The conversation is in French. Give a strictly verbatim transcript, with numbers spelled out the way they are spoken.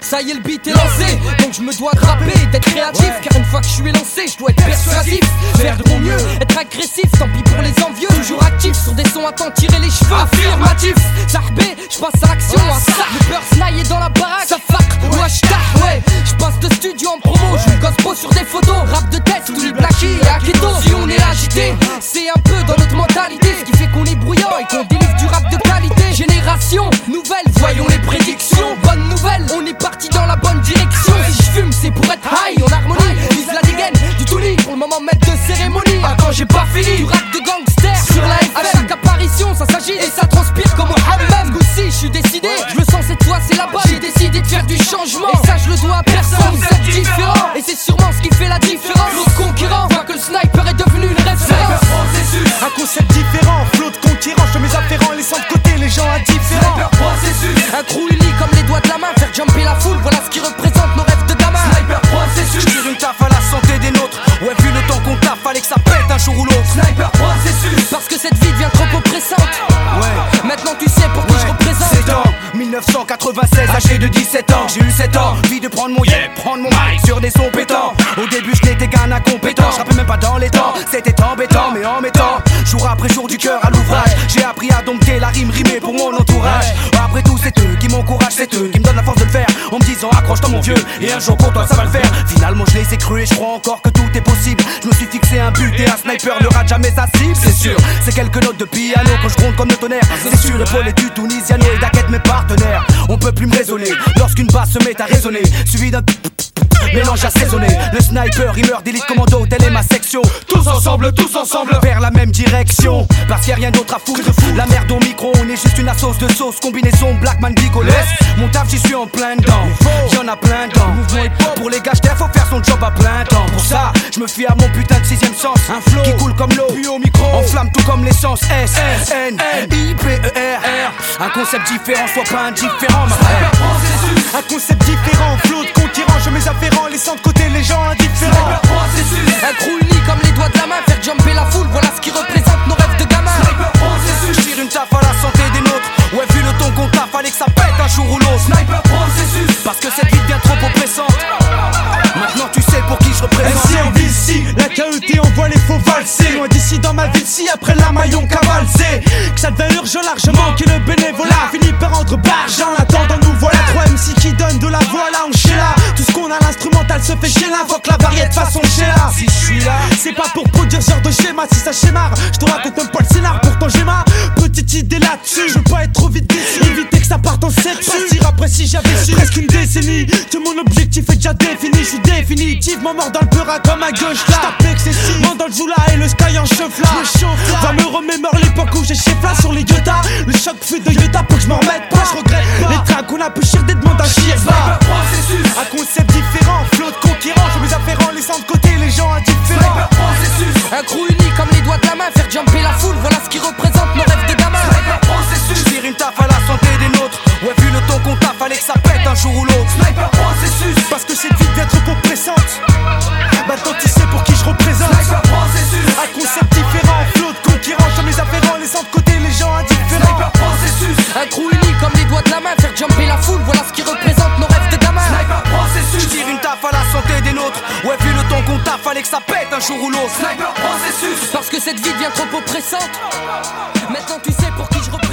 Ça y est, le beat est lancé, donc je me dois de rapper, d'être créatif, ouais. Car une fois que je suis lancé, je dois être persuasif, faire de mon mieux, être agressif, tant pis pour les envieux. Toujours actif, sur des sons à t'en tirer les cheveux. Affirmatif, Zahbé, je passe à l'action, à ça. Le beurre snaillé dans la baraque, ça fuck, ou hashtag, ouais. Je passe de studio en promo, je me gosse beau sur des photos. Rap de test, tous les blackies et Aketo. Si on est agité, c'est un peu dans notre mentalité, ce qui fait qu'on est bruyant et qu'on délivre du rap de qualité. Génération nouvelle, voyons les prédictions. Bonne nouvelle, on est parti dans la bonne direction. Si je fume, c'est pour être high, en harmonie. Vise la dégaine, du tout lit, pour le moment maître de cérémonie. Attends, j'ai pas fini, du rap de gangster sur la F M. À chaque apparition, ça s'agit et ça transpire comme au hammam. Goussi, je suis décidé, je le sens cette fois, c'est la bonne. J'ai décidé de faire du changement, et ça je le dois à personne. Vous êtes différents, et c'est sûrement ce qui fait la différence. L'autre concurrent voit que le sniper est devenu une référence. Un concept différent, flot de conquérants. Je fais mes afférents, laissant de côté les gens indifférents. Un crew uni comme les doigts de la main, faire jumper la foule, voilà ce qui représente nos rêves de gamin. Sniper processus, je tire une taf à la santé des nôtres. Ouais, vu le temps qu'on taffe, fallait que ça pète un jour ou l'autre. Sniper processus, parce que cette vie devient trop oppressante. Ouais, maintenant tu sais pour qui ouais. Je représente. C'est en dix-neuf cent quatre-vingt-seize, âgé de dix-sept ans. J'ai eu sept ans, vie de prendre mon yeah, prendre mon mic sur des sons pétants. Au début je n'étais qu'un incompétent, je rappelais même pas dans les temps. C'était embêtant, mais en mettant jour après jour du cœur à l'ouvrage, j'ai appris à dompter la rime rimée pour mon entourage. Après tout c'est eux qui m'encouragent, c'est eux qui me donnent la force de le faire, en me disant accroche-toi mon vieux, et un jour pour toi ça va le faire. Finalement je les ai crus et je crois encore que tout est possible. Je me suis fixé un but et un sniper ne rate jamais sa cible. C'est sûr, c'est quelques notes de piano quand je gronde comme le tonnerre. C'est sûr, épaulé du Tunisiano et d'Aquette mes partenaires. On peut plus me raisonner lorsqu'une basse se met à résonner, suivi d'un mélange assaisonné. Le sniper, il meurt d'élite commando, telle est ma section. Tous ensemble, tous ensemble, vers la même direction. Parce qu'il y a rien d'autre à foutre. La merde au micro, on est juste une sauce de sauce. Combinaison Blackman Bicolès. Mon taf, j'y suis en plein dedans. Y'en a plein dedans. Pour les gars, faut faire son job à plein temps. Pour ça, je me fie à mon putain de sixième sens. Un flow qui coule comme l'eau, puis au micro enflamme tout comme l'essence. S, N, I, P, E, R. Un concept différent, soit pas indifférent, ma frère. Un concept différent, flot de conquérants. Je mes afférents, laissant de côté les gens indifférents. Un crew uni comme les doigts de la main, faire jumper la foule, voilà ce qui représente nos rêves de gamin. Je tire une taf à la santé des nôtres. Ouais, vu le ton qu'on t'a, fallait que ça pète un jour ou l'autre. Sniper processus, parce que cette vie devient trop oppressante. Maintenant tu sais pour qui je représente. Ainsi en ville si, la K E T envoie les faux valser. Loin d'ici dans ma ville si, après la maillon cavalsé. Que ça devient urgent largement, que le bénévolat finit par rendre barge. En attendant nous voilà trois M C qui donnent de la voix là on là. Tout ce qu'on a l'instrumental se fait chez là. Faut que la variété façon chez là. Si je suis là, c'est pas pour produire ce genre de schéma. Si ça schémare, je te raconte même pas le scénar. Pourtant j'ai ma petite idée là-dessus. Je veux pas être trop vite déçu, éviter que ça parte en sept. Partir après si j'avais su presque une décennie. Que mon objectif est déjà défini. Je suis définitivement mort dans le beurre comme à gauche là. J't'appelle excessif, dans le Zoula et le Sky en chauffe là. Va me remémore l'époque où j'ai chef là sur les Yoda. Le choc fait de Yoda pour que je m'en remette pas. Je regrette pas les tracks qu'on a pu chier des demandes à chier va. un concept différent, flot de conquérants. Je mes afférents, laissant de côté les gens indifférents. Un crew uni comme les doigts de la main, faire jumper la foule, voilà ce qui représente nos rêves de gamin. Je tire une taf à la santé des nôtres. Ouais, vu le ton qu'on t'a, fallait que ça pète un jour ou l'autre. Sniper processus, parce que cette vie devient trop oppressante. Maintenant tu sais pour qui je représente. Sniper processus, un concept différent, flot de conquérants. Je mes afférents, laissant de côté les gens indifférents. Sniper processus, un crew uni comme les doigts de la main, faire jumper la foule, voilà ce qui représente nos rêves de gamin. Sniper processus, je tire une taf à la santé des nôtres. Ouais, vu le ton qu'on t'a, fallait que ça pète un jour ou l'autre. Sniper processus, parce que cette vie devient trop oppressante. Maintenant tu sais pour qui je représente.